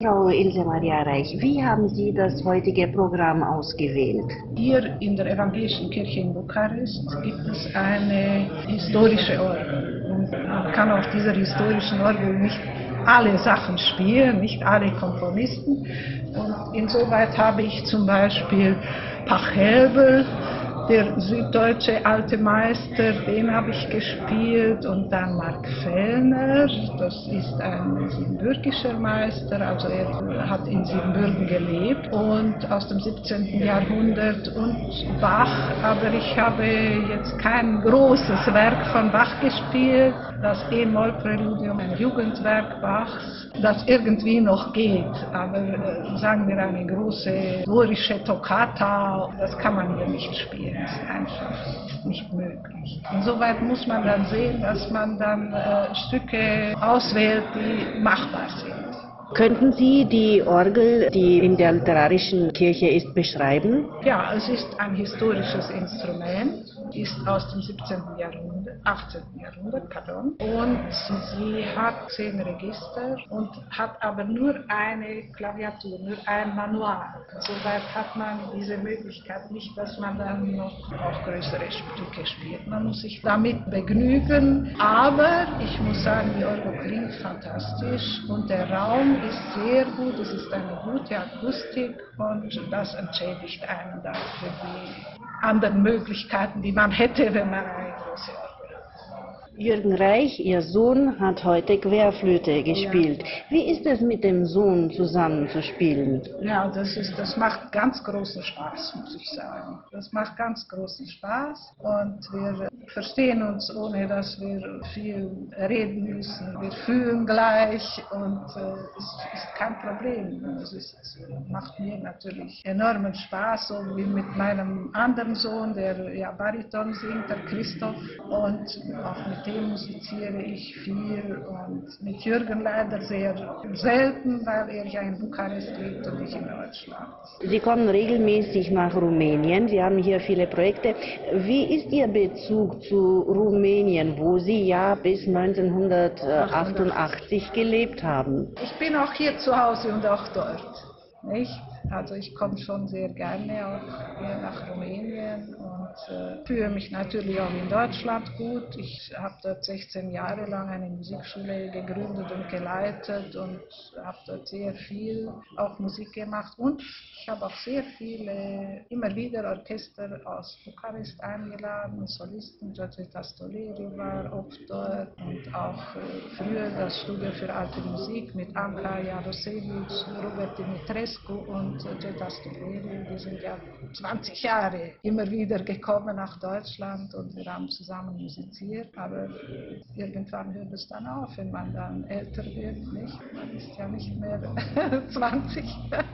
Frau Ilse Maria Reich, wie haben Sie das heutige Programm ausgewählt? Hier in der Evangelischen Kirche in Bukarest gibt es eine historische Orgel. Und man kann auf dieser historischen Orgel nicht alle Sachen spielen, nicht alle Komponisten. Und insoweit habe ich zum Beispiel Pachelbel, der süddeutsche alte Meister, den habe ich gespielt, und dann Mark Fellner, das ist ein siebenbürgischer Meister, also er hat in Siebenbürgen gelebt und aus dem 17. Jahrhundert, und Bach, aber ich habe jetzt kein großes Werk von Bach gespielt, das E-Moll-Präludium, ein Jugendwerk Bachs, das irgendwie noch geht, aber sagen wir eine große dorische Toccata, das kann man hier nicht spielen. Das ist einfach nicht möglich. Insoweit muss man dann sehen, dass man dann Stücke auswählt, die machbar sind. Könnten Sie die Orgel, die in der literarischen Kirche ist, beschreiben? Ja, es ist ein historisches Instrument, ist aus dem 17. Jahrhundert, 18. Jahrhundert, pardon, und sie hat 10 Register und hat aber nur eine Klaviatur, nur ein Manual. Soweit hat man diese Möglichkeit nicht, dass man dann noch auch größere Stücke spielt. Man muss sich damit begnügen, aber ich muss sagen, die Orgel klingt fantastisch und der Raum ist sehr gut, es ist eine gute Akustik und das entschädigt einen dann für die anderen Möglichkeiten, die man hätte, wenn man eine große Orgel hat. Jürgen Reich, Ihr Sohn, hat heute Querflöte gespielt. Ja. Wie ist es mit dem Sohn zusammen zu spielen? Ja, das macht ganz großen Spaß, muss ich sagen. Das macht ganz großen Spaß und wir verstehen uns, ohne dass wir viel reden müssen. Wir fühlen gleich und es ist kein Problem. Es macht mir natürlich enormen Spaß, so wie mit meinem anderen Sohn, der ja Bariton singt, der Christoph, und auch mit dem musiziere ich viel und mit Jürgen leider sehr selten, weil er ja in Bukarest lebt und ich in Deutschland. Sie kommen regelmäßig nach Rumänien, Sie haben hier viele Projekte. Wie ist Ihr Bezug zu Rumänien, wo Sie ja bis 1988 gelebt haben? Ich bin auch hier zu Hause und auch dort, nicht? Also ich komme schon sehr gerne auch hier nach Rumänien und fühle mich natürlich auch in Deutschland gut. Ich habe dort 16 Jahre lang eine Musikschule gegründet und geleitet und habe dort sehr viel auch Musik gemacht. Und ich habe auch sehr viele, immer wieder Orchester aus Bukarest eingeladen, Solisten, George Tastoleri war oft dort und auch früher das Studio für alte Musik mit Anka Jarosevic, Robert Dimitrescu und George Tastoleri. Die sind ja 20 Jahre immer wieder gekommen nach Deutschland und wir haben zusammen musiziert, aber irgendwann hört es dann auf, wenn man dann älter wird, nicht? Man ist ja nicht mehr 20.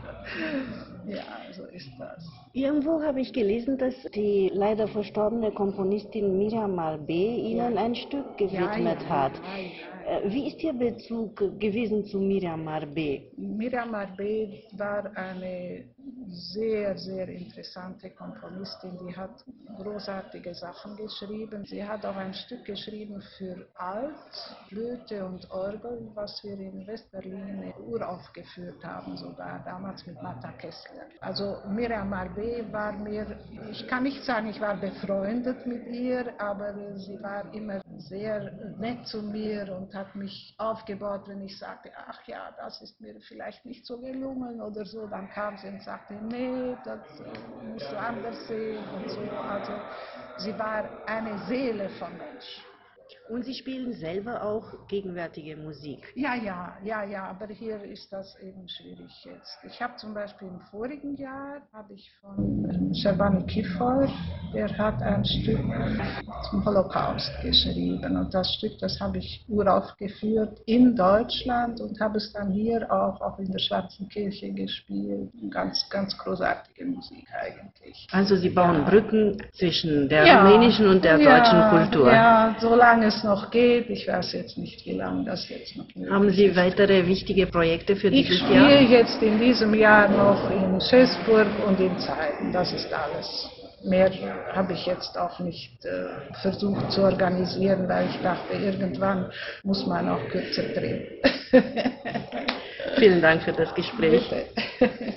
Ja, so ist das. Irgendwo habe ich gelesen, dass die leider verstorbene Komponistin Miriam Marbe Ihnen ein Stück gewidmet hat. Wie ist Ihr Bezug gewesen zu Miriam Marbe? Miriam Marbe war eine sehr, sehr interessante Komponistin, die hat großartige Sachen geschrieben. Sie hat auch ein Stück geschrieben für Alt, Flöte und Orgel, was wir in Westberlin uraufgeführt haben, sogar damals mit Martha Kessler. Also Miriam Marbe war mir, ich kann nicht sagen, ich war befreundet mit ihr, aber sie war immer sehr nett zu mir und hat mich aufgebaut, wenn ich sagte, ach ja, das ist mir vielleicht nicht so gelungen oder so, dann kam sie und sagte, nee, das musst du anders sehen und so. Also sie war eine Seele von Mensch. Und Sie spielen selber auch gegenwärtige Musik? Ja, aber hier ist das eben schwierig jetzt. Ich habe zum Beispiel im vorigen Jahr, habe ich von Sherbani Kifor, der hat ein Stück zum Holocaust geschrieben und das Stück, das habe ich uraufgeführt in Deutschland und habe es dann hier auch in der Schwarzen Kirche gespielt. Ganz, ganz großartige Musik eigentlich. Also Sie bauen Brücken zwischen der rumänischen und der deutschen Kultur? Ja, solange es noch geht. Ich weiß jetzt nicht, wie lange das jetzt noch möglich ist. Haben Sie weitere wichtige Projekte für dieses Jahr? Ich spiele jetzt in diesem Jahr noch in Schäßburg und in Zeiten. Das ist alles. Mehr habe ich jetzt auch nicht versucht zu organisieren, weil ich dachte, irgendwann muss man auch kürzer drehen. Vielen Dank für das Gespräch. Bitte.